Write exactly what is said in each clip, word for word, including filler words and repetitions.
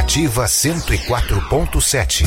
Educativa cento e quatro ponto sete.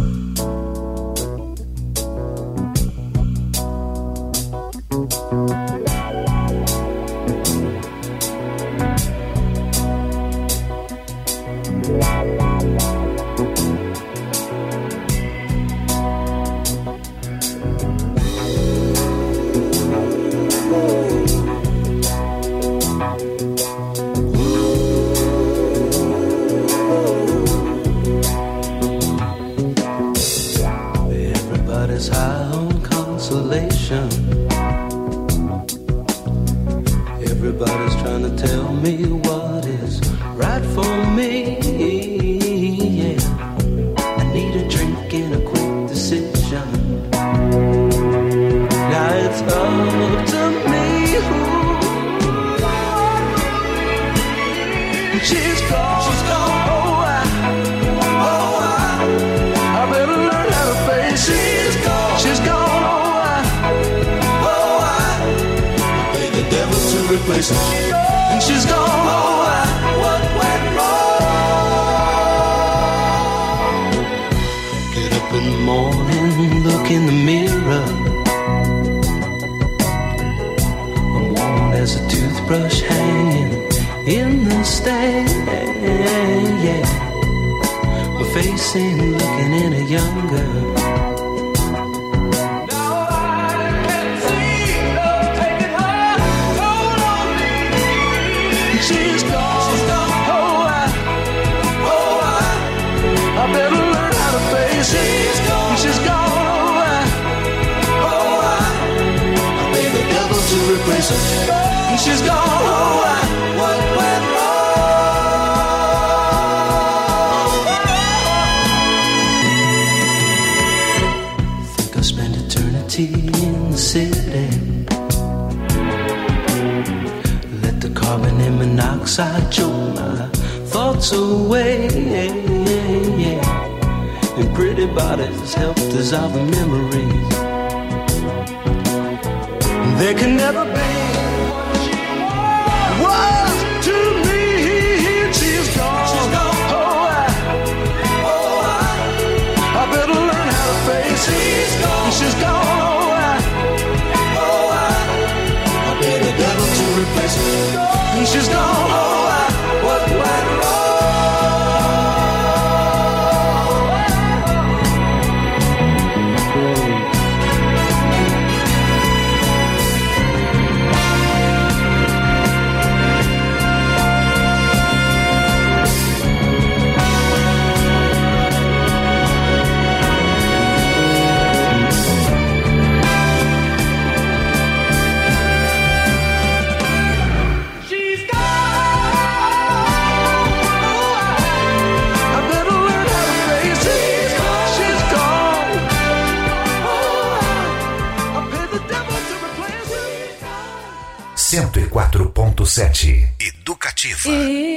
cento e quatro ponto sete Educativa.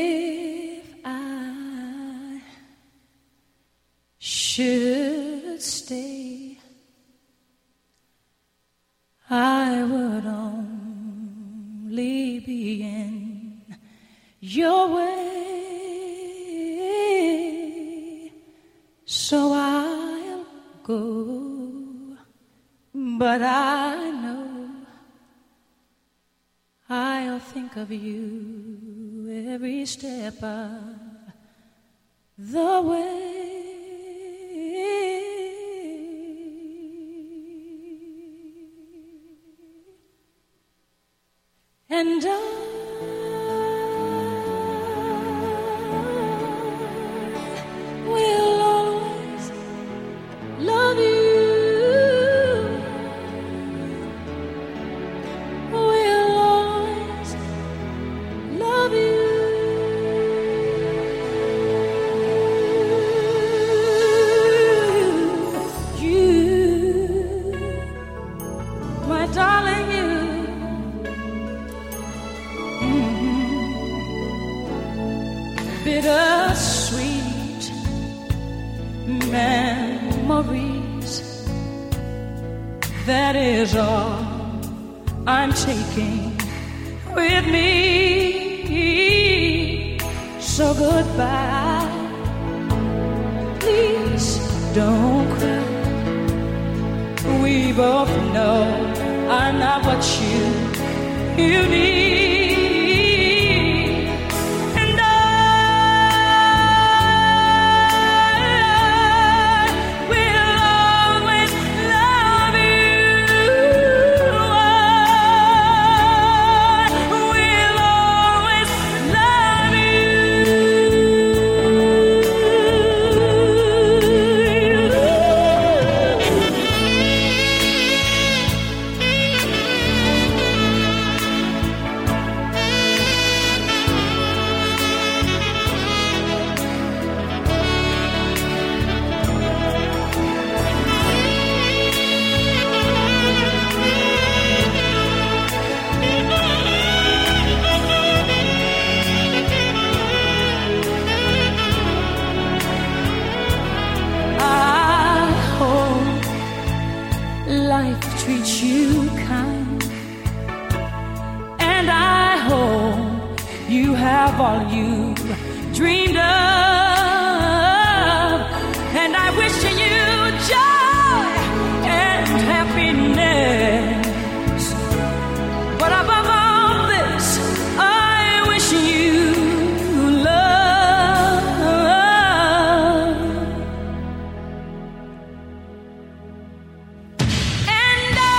If I should stay, I would only be in your way, so I'll go, but I know I'll think of you every step of the way. And I will always love you. Bittersweet memories, that is all I'm taking with me. So goodbye, please don't cry. We both know I'm not what you, you need. And I will always love you. I will always love you. Life treats you kind, and I hope you have all you dreamed of, and I wish you joy and happiness, but above all this I wish you love. And I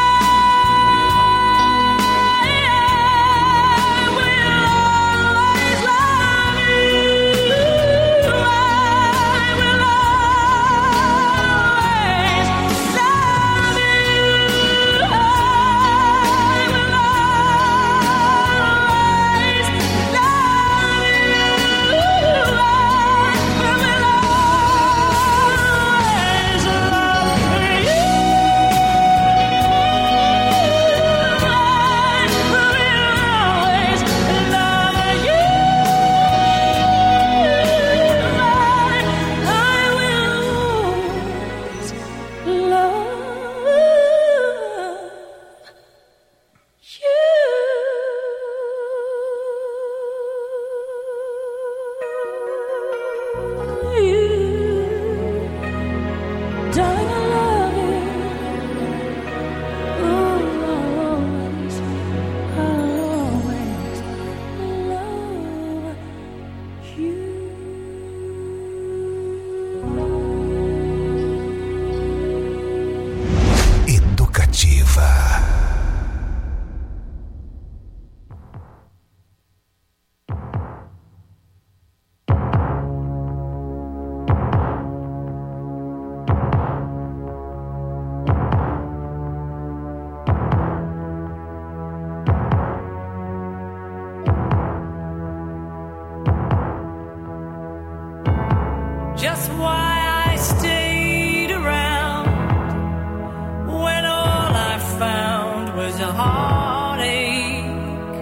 just why I stayed around when all I found was a heartache.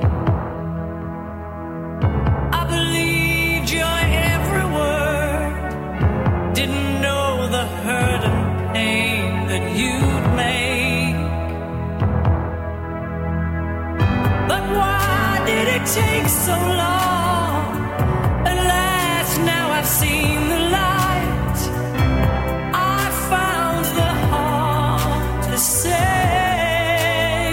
I believed your every word, didn't know the hurt and pain that you'd make. But why did it take so long? Alas, now I've seen the light. I found the heart to say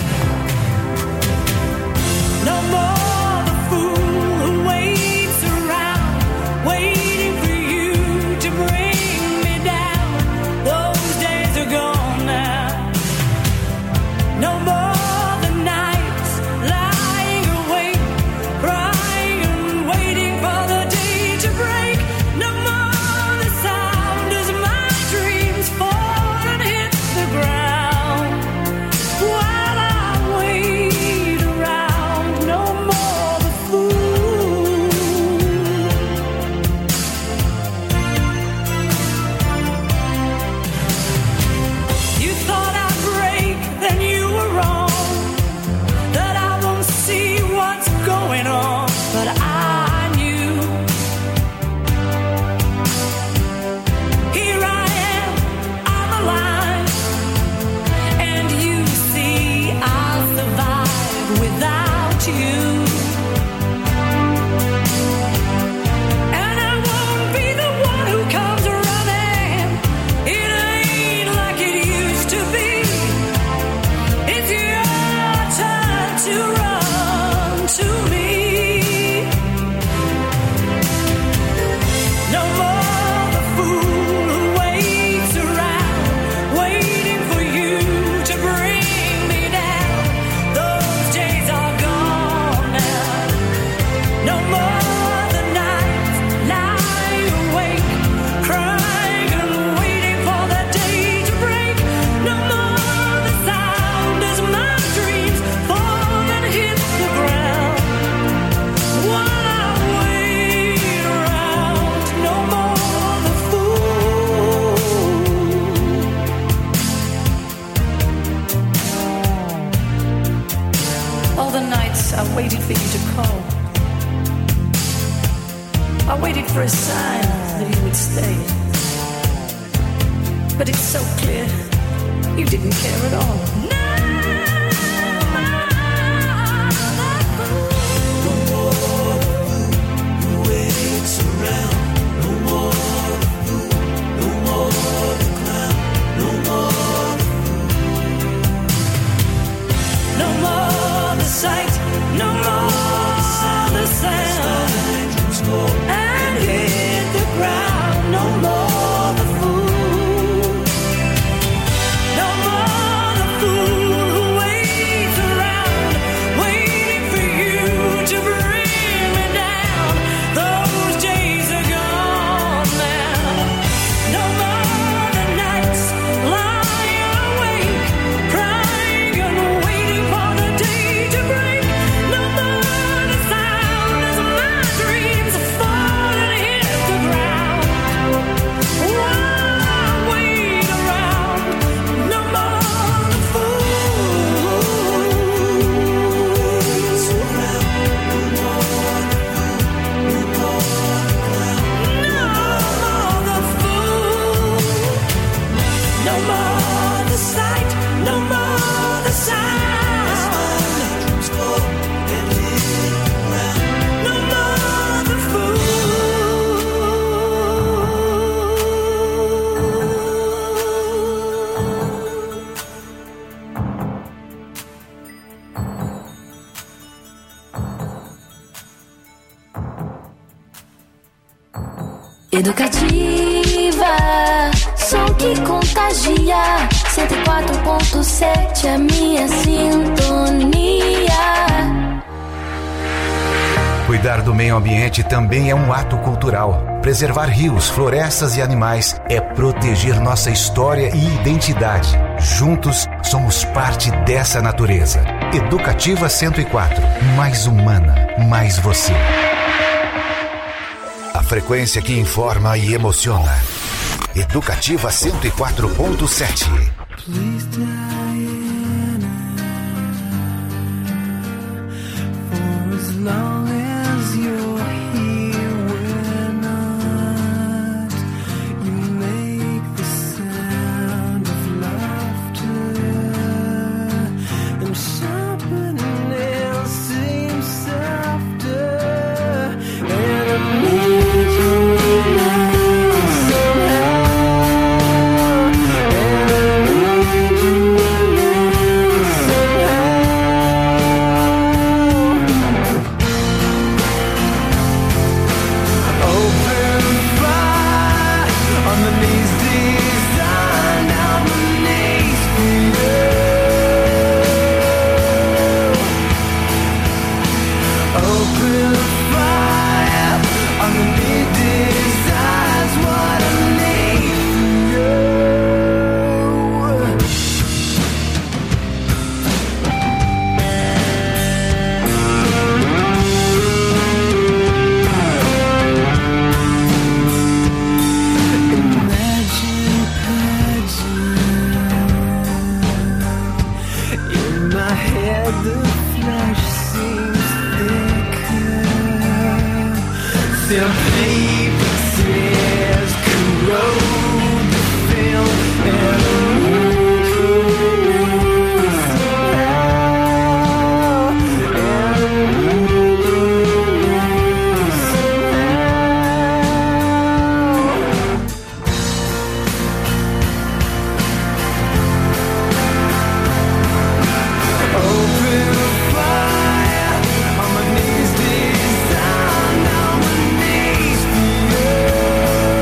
no more the fool who waits around, waiting for you to bring me down. Those days are gone now. No more the nights lying awake, crying and waiting for the day to break. No more the sound as my dreams fall and hit the ground while I wait around. No more the fool. You thought I'd break, then you were wrong. the nights I waited for you to call. I waited for a sign that you would stay. But it's so clear you didn't care at all. No, no more the fool who waits around. No more the fool, no more the clown, no more the fool. No more the sight, no more the sound. And hit the ground, no more the fool. No more the fool who waits around, waiting for you to bring me down. Those days are gone now. No more the nights lying awake, crying and waiting for the day to break. No more the sound as my dreams fall and hit the ground. Why wait around? No more the fool. No more the sight, no more the sound. No more the Educativa, som que contagia. cento e quatro ponto sete, a minha sintonia. Cuidar do meio ambiente também é um ato cultural. Preservar rios, florestas e animais é proteger nossa história e identidade. Juntos, somos parte dessa natureza. Educativa cento e quatro. Mais humana, mais você. A frequência que informa e emociona. Educativa cento e quatro ponto sete. Please, Diana, for as long as you're here, we're not. You make the sound of laughter, and sharpened nails seem softer, and I need you now somehow. Fire on my knees, design on my knees for you.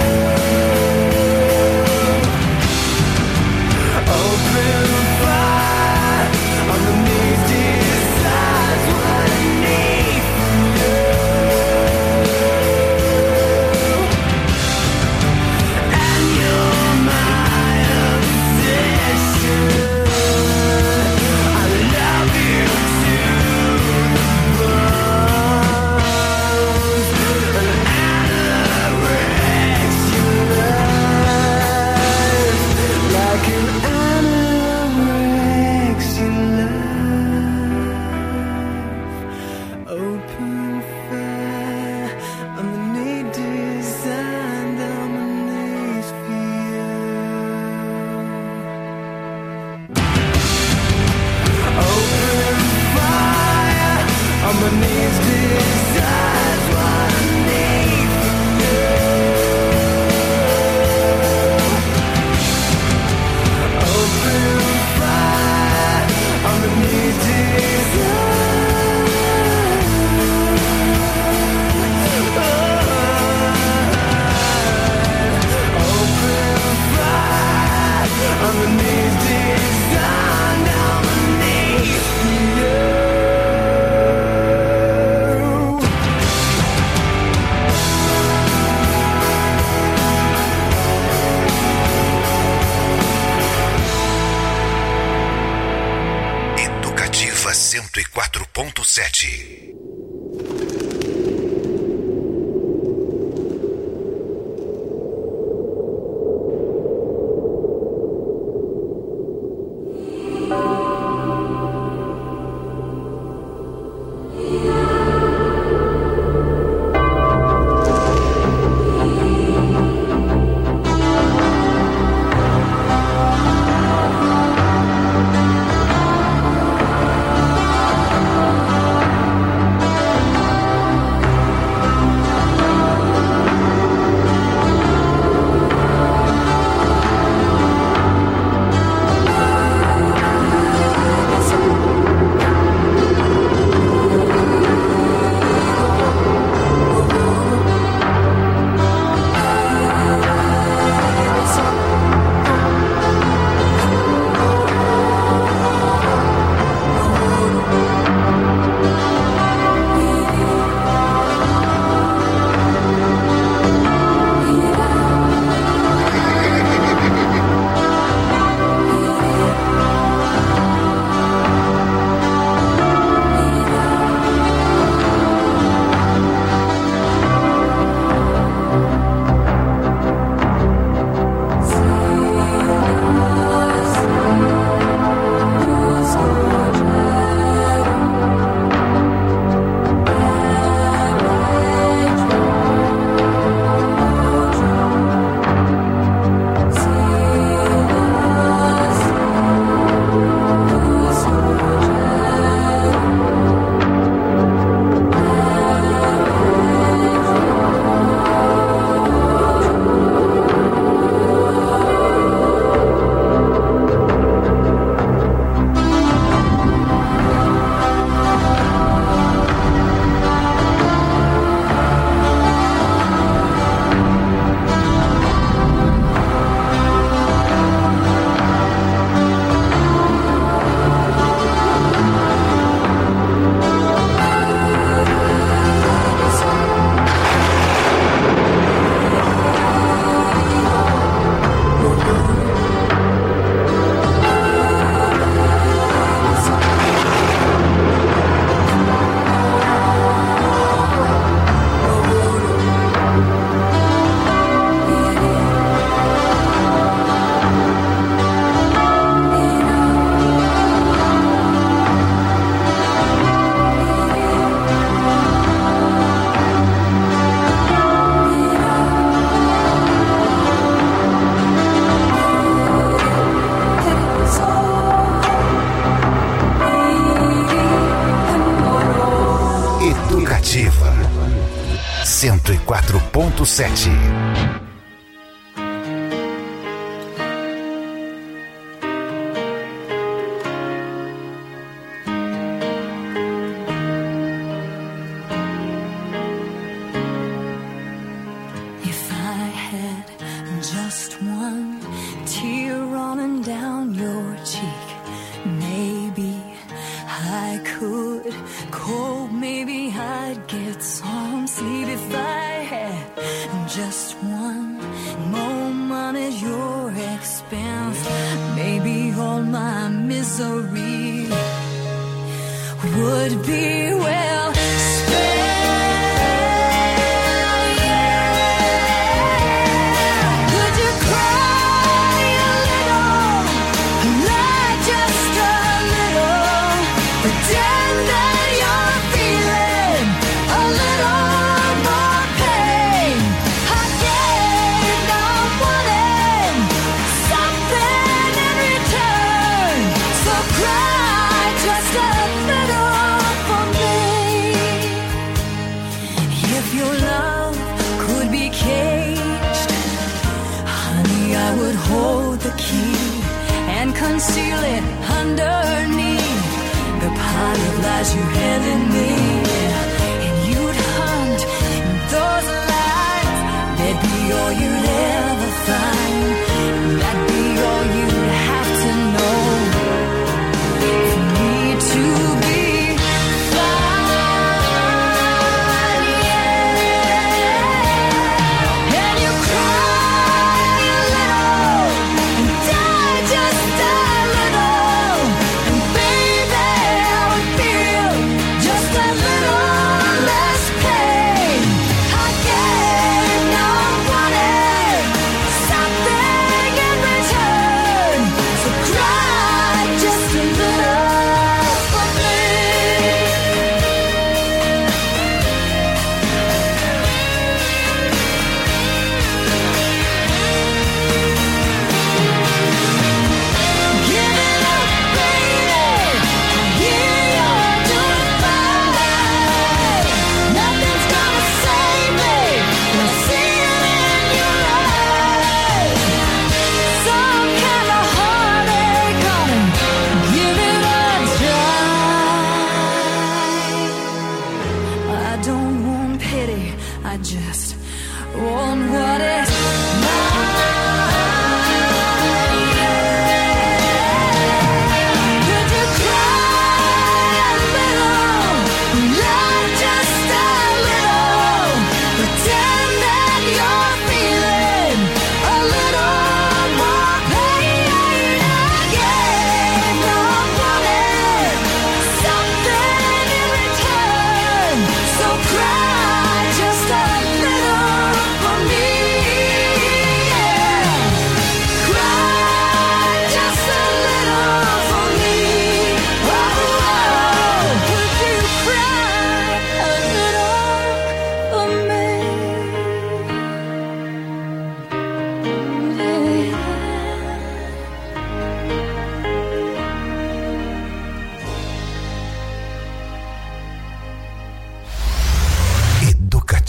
cento e quatro ponto sete. cento e quatro ponto sete. Just a little, and baby, I would be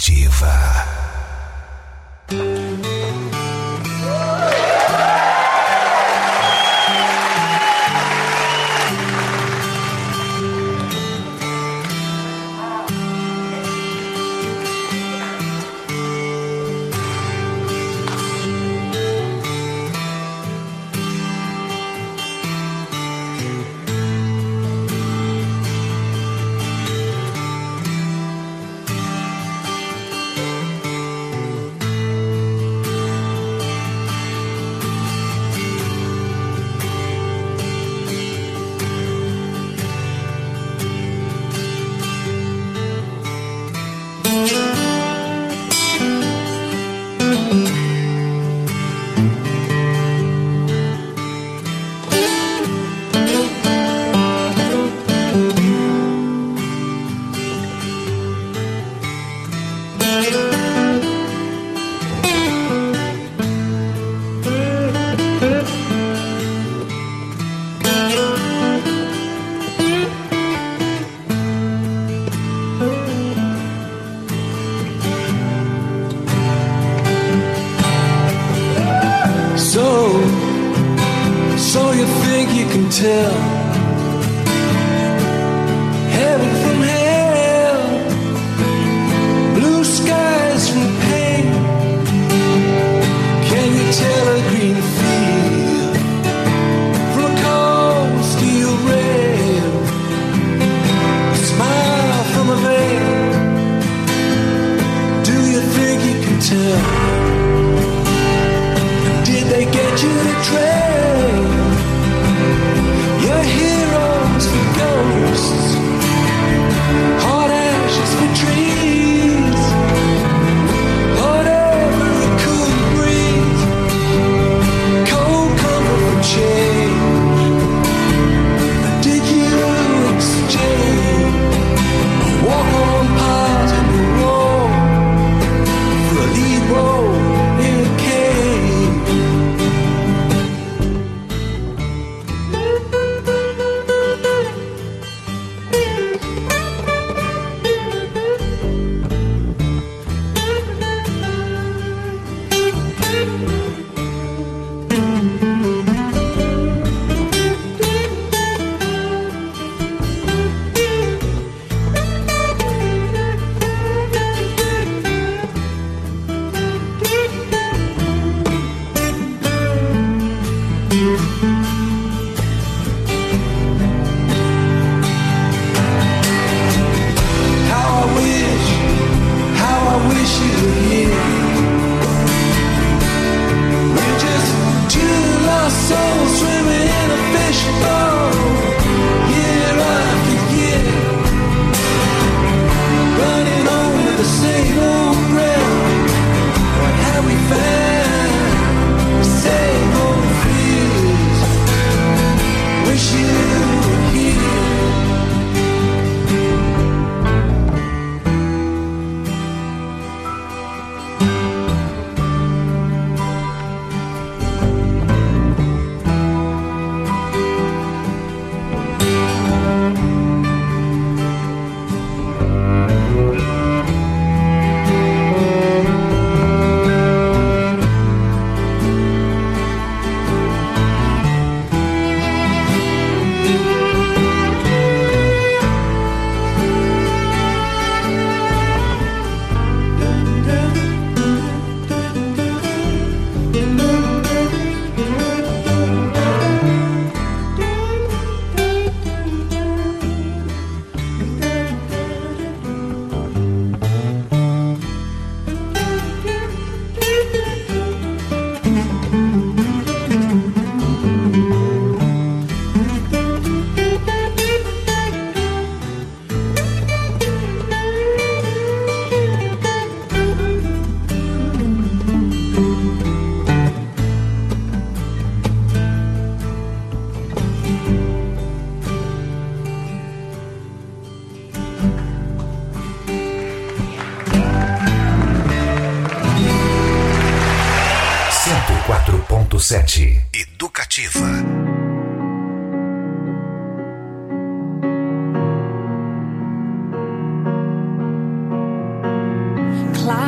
Educativa. quatro ponto sete Educativa.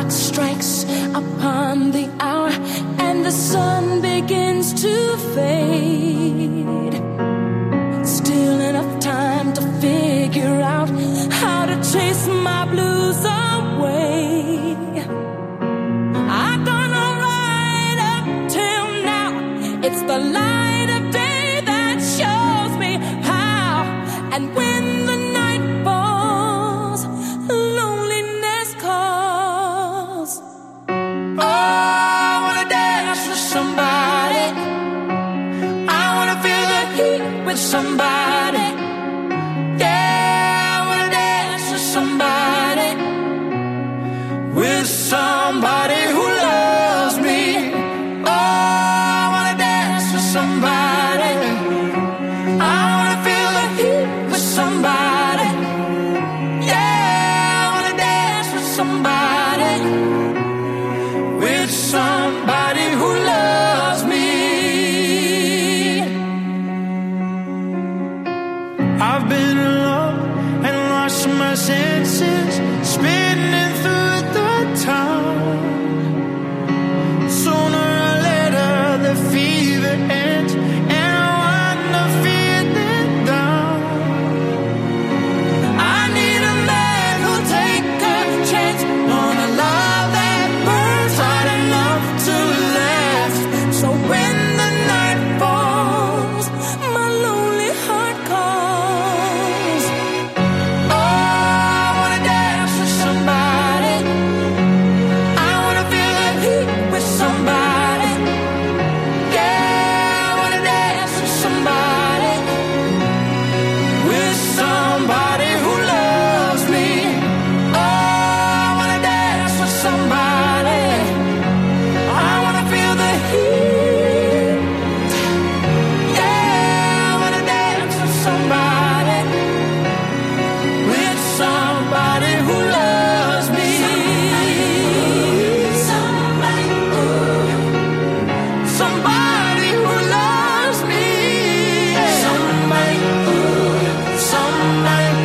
clock strikes upon the hour and the sun begins to fade. Still enough time to figure out how to chase my blues away. I've gone right up till now. It's the light of day that shows me how. And when the night falls, loneliness calls. Oh, I wanna dance with somebody. I wanna feel the heat with somebody. Yeah, I wanna dance with somebody. With somebody who loves me. Oh, I wanna dance with somebody. I wanna feel the heat with somebody. Yeah, I wanna dance with somebody. With somebody who loves me. I've been in love and lost my senses, spinning through the town. Sooner or later the fever ends and I wind up feeling down. I need a man who'll take a chance on a love that burns hot enough to last. So when the night falls, my lonely heart calls. Oh, I wanna dance with somebody. I wanna feel the heat with somebody. Yeah, I wanna dance with somebody. With somebody who loves me. Oh, I wanna dance with somebody. I wanna feel the heat. Yeah, I wanna dance with somebody. With somebody who loves me. Somebody, somebody who loves me. Somebody, somebody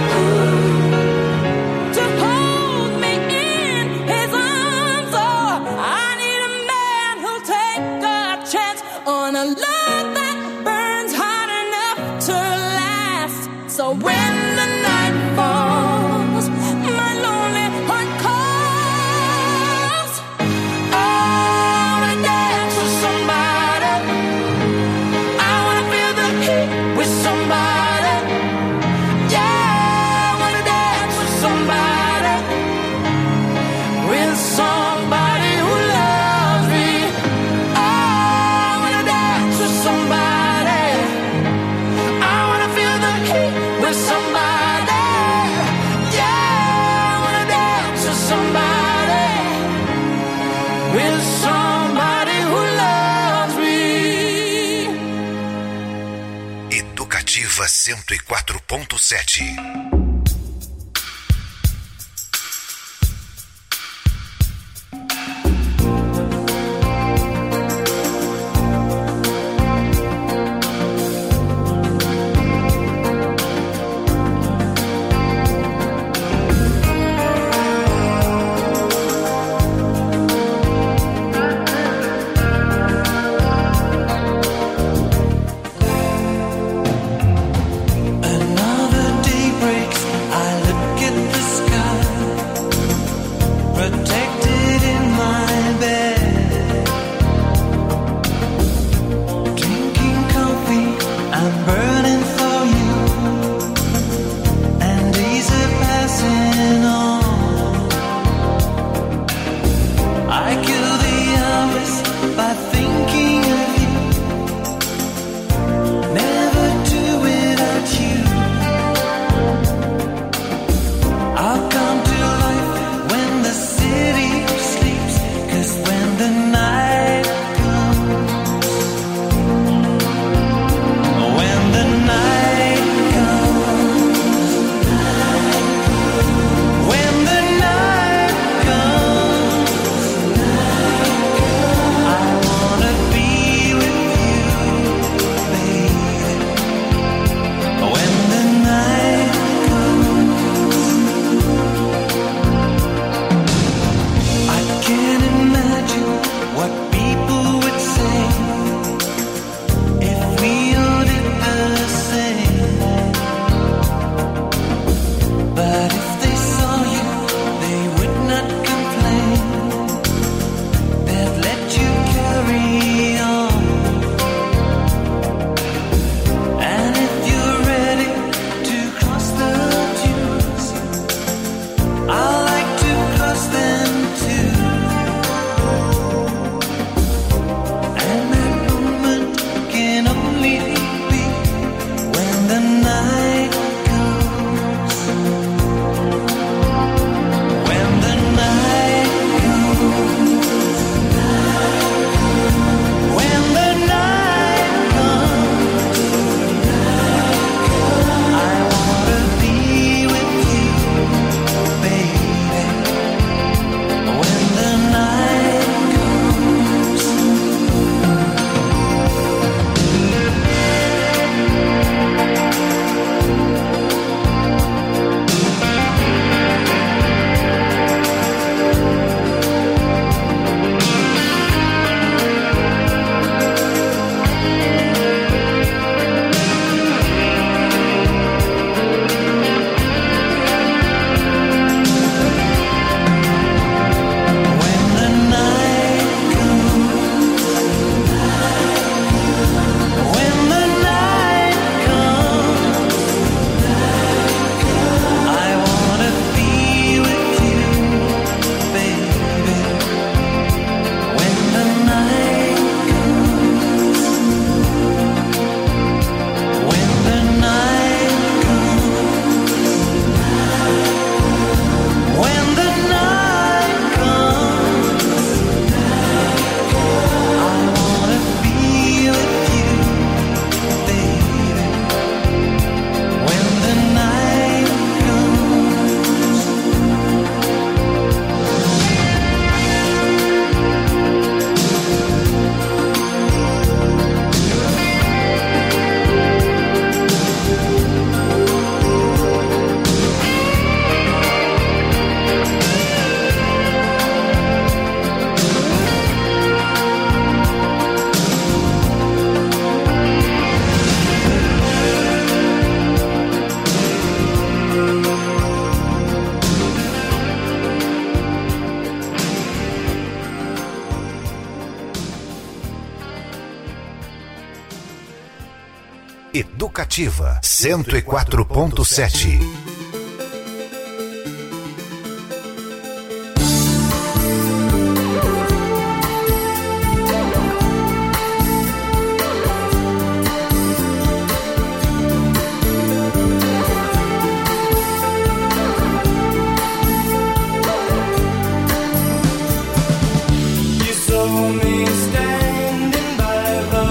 to hold me in his arms. Oh, I need a man who'll take a chance on a love that burns hot enough to last. So when the night falls, my lonely heart calls. Oh, I wanna dance with somebody. I wanna feel the heat with somebody. Yeah, I wanna dance with somebody. With somebody who loves me. Oh, I wanna dance with somebody. I wanna feel the heat with somebody. Yeah, I wanna dance with somebody. With somebody who loves me. Educativa cento e quatro ponto sete. Another daybreak Educativa cento e quatro ponto sete.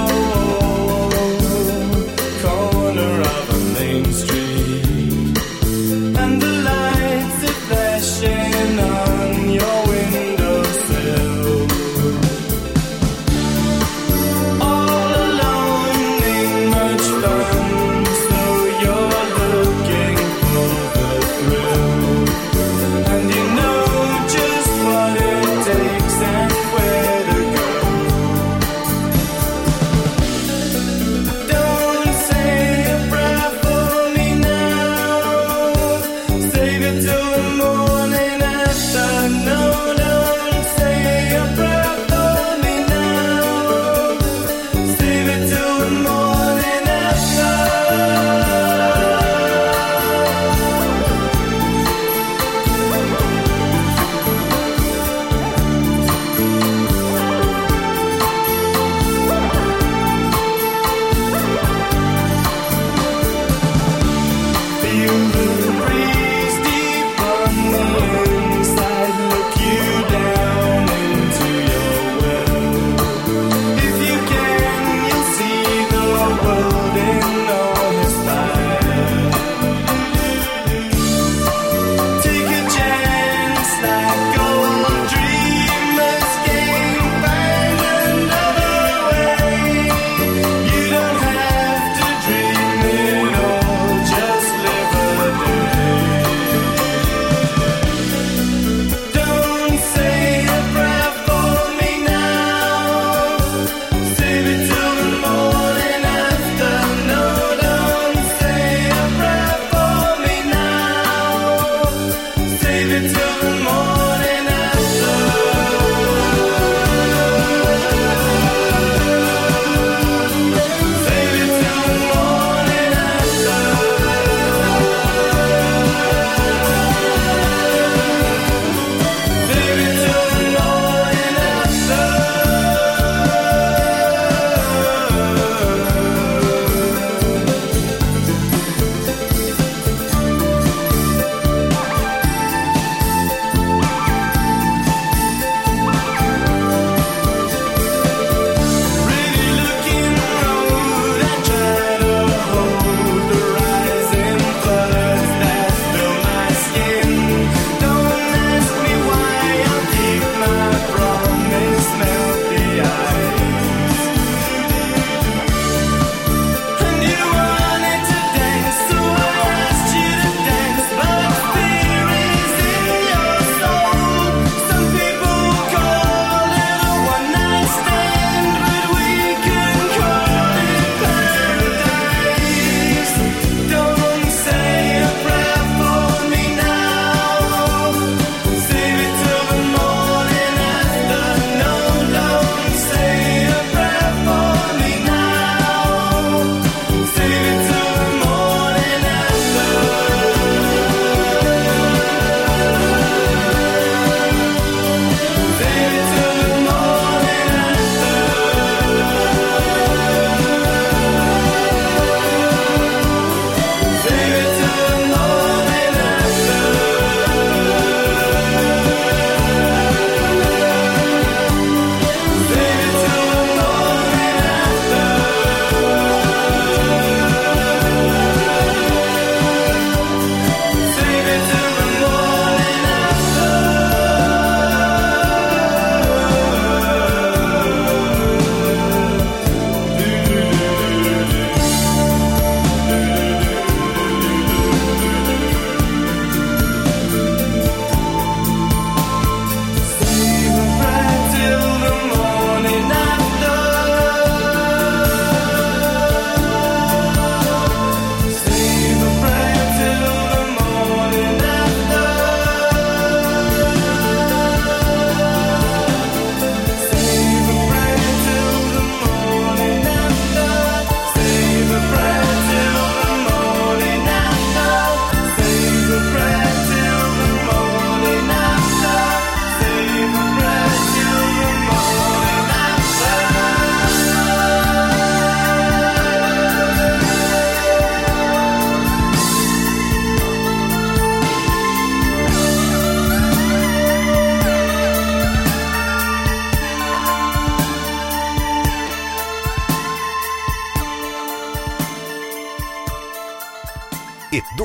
Corner of a main street.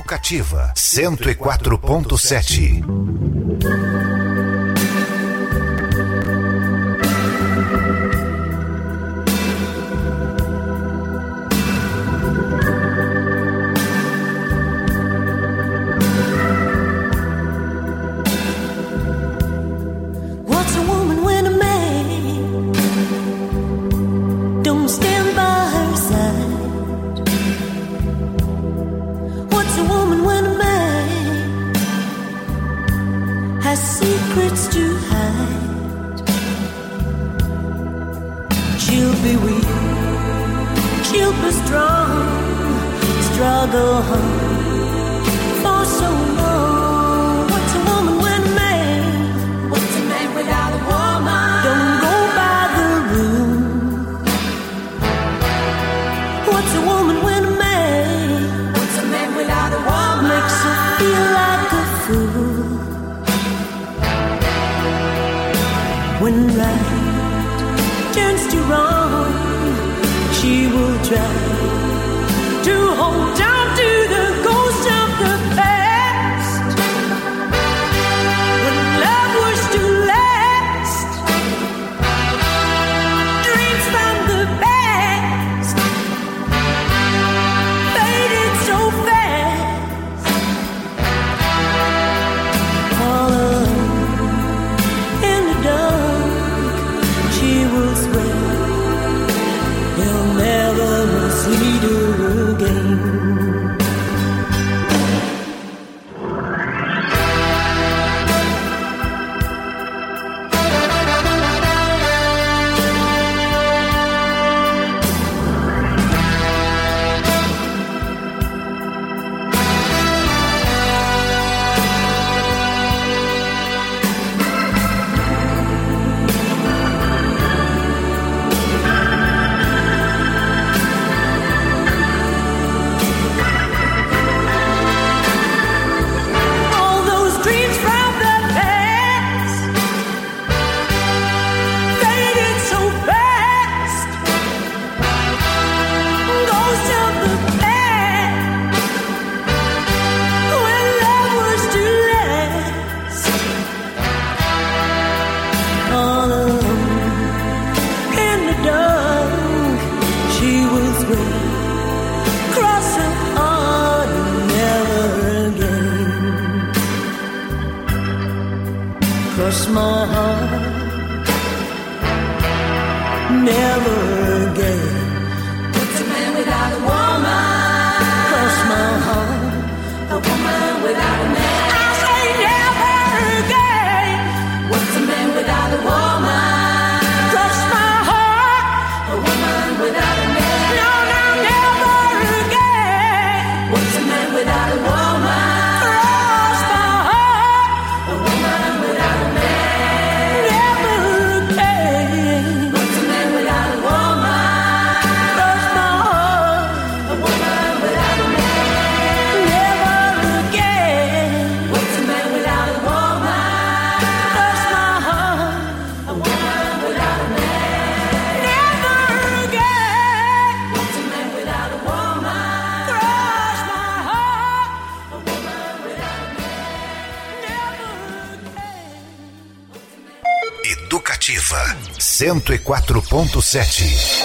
Educativa cento e quatro ponto sete. Educativa cento e quatro ponto sete.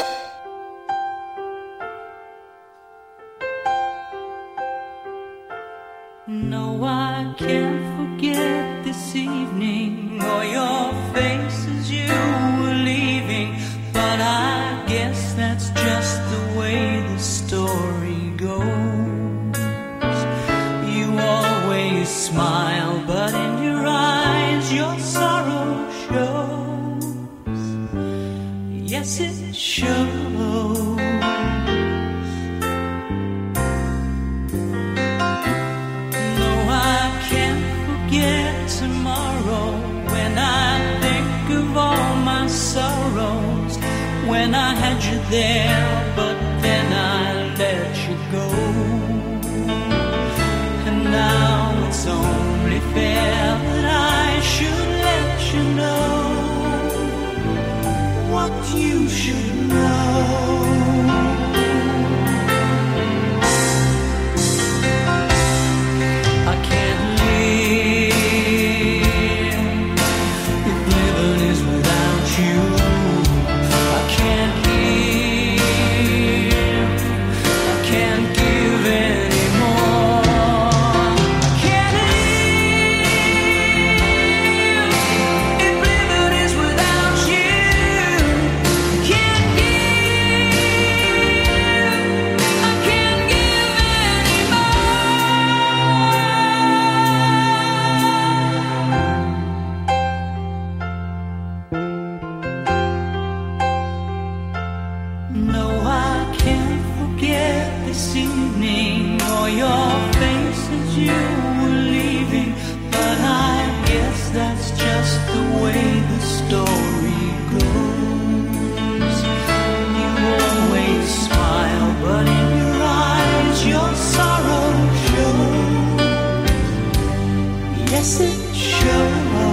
No, I can't forget this evening or your face as you were leaving, but I guess that's just the way the story goes. You always smile, but in your eyes your sorrow shows. Yes, it shows. Tomorrow, when I think of all my sorrows, when I had you there, but then I let you go. And now it's only fair that I should let you know what you should know. message show.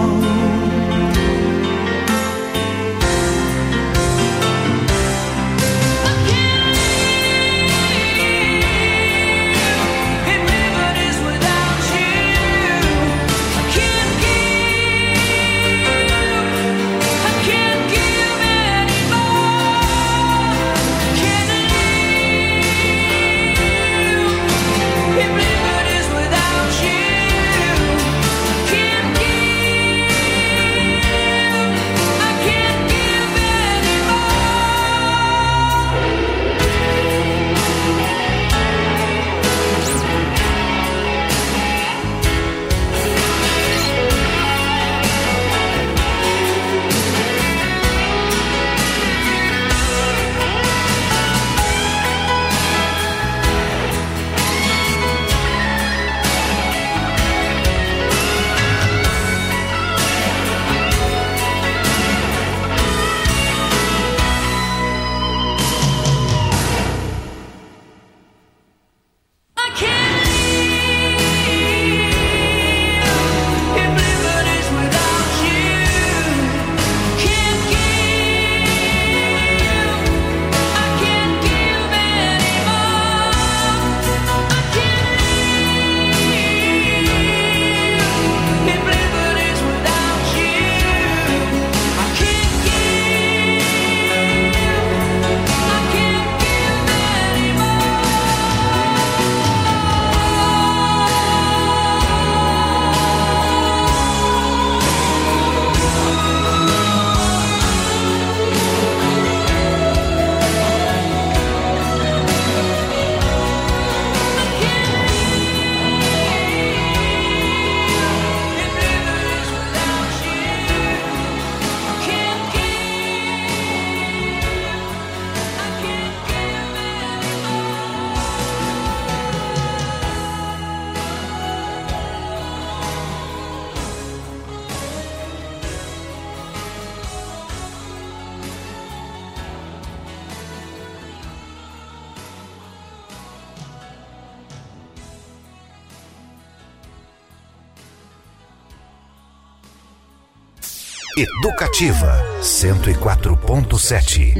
Educativa cento e quatro ponto sete.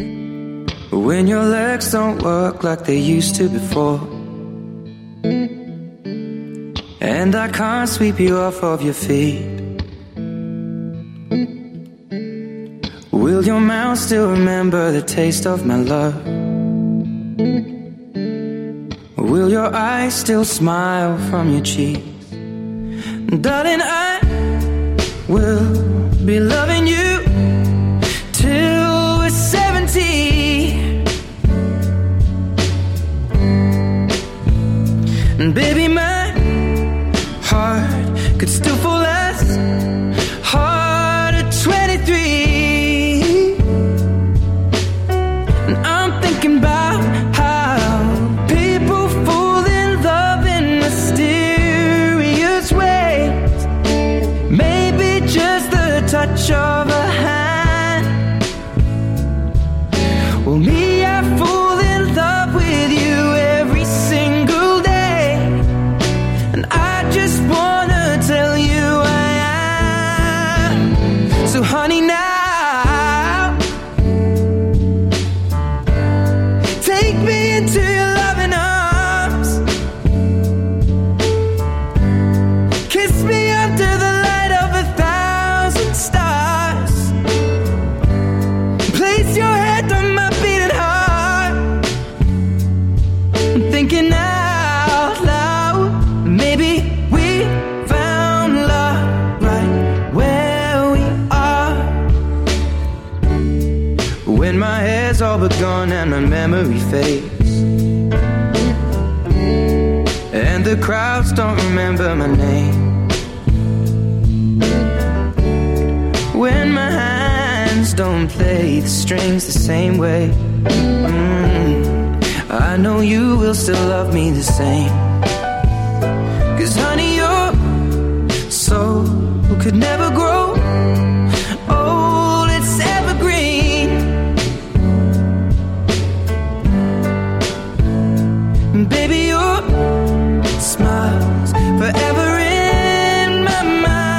When your legs don't work like they used to before, and I can't sweep you off of your feet, will your mouth still remember the taste of my love? Will your eyes still smile from your cheeks? Darling, I will be loving you till we're seventy. And baby, my heart could still fall as hard at twenty-three. And I'm thinking about how people fall in love in mysterious ways. Maybe just the touch of a hand. Well, me, I fall in love with you every single day, and I just wanna tell you I am. So honey, now take me into your loving arms, kiss me under the light of a thousand stars, place your head on my beating heart. I'm thinking out loud, maybe we found love right where we are. When my hair's all but gone and my memory fades, and the crowds don't remember my name, when my hands don't play the strings the same way, mm, I know you will still love me the same. Cause honey, your soul could never grow old, it's evergreen. And baby, your smile's forever in my mind.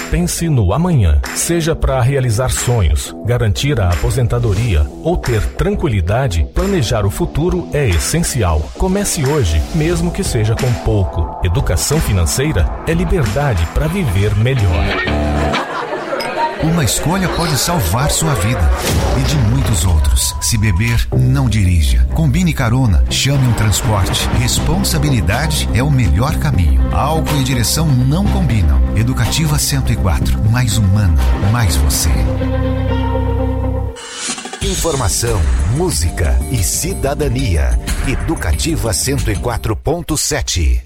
Pense no amanhã, seja para realizar sonhos, garantir a aposentadoria ou ter tranquilidade, planejar o futuro é essencial. Comece hoje, mesmo que seja com pouco. Educação financeira é liberdade para viver melhor. Uma escolha pode salvar sua vida e de muitos outros. Se beber, não dirija. Combine carona, chame um transporte. Responsabilidade é o melhor caminho. Álcool e direção não combinam. Educativa cento e quatro, mais humana, mais você. Informação, música e cidadania. Educativa cento e quatro ponto sete.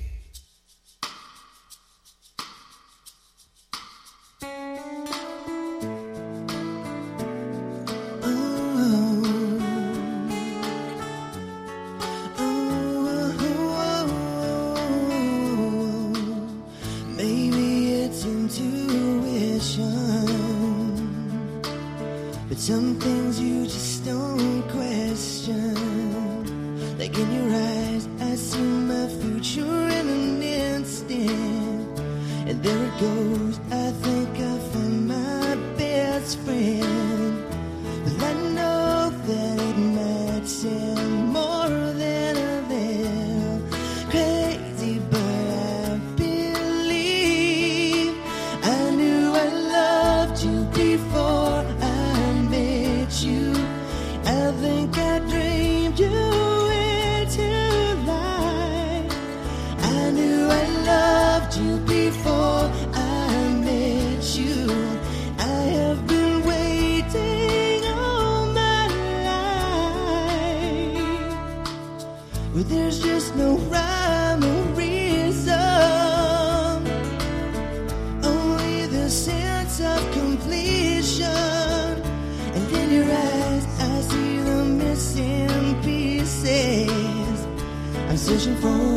Some things you just don't question. Like in your eyes, I see my future in an instant. And there it goes, I think I found my best friend. But I know that it might sound more than a little crazy, but I believe I knew I loved you before you. I think I dreamed you into life. I knew I loved you before I met you. I have been waiting all my life. But there's just no rhyme or reason, only the sense of completion. In your eyes, I see the missing pieces. I'm searching for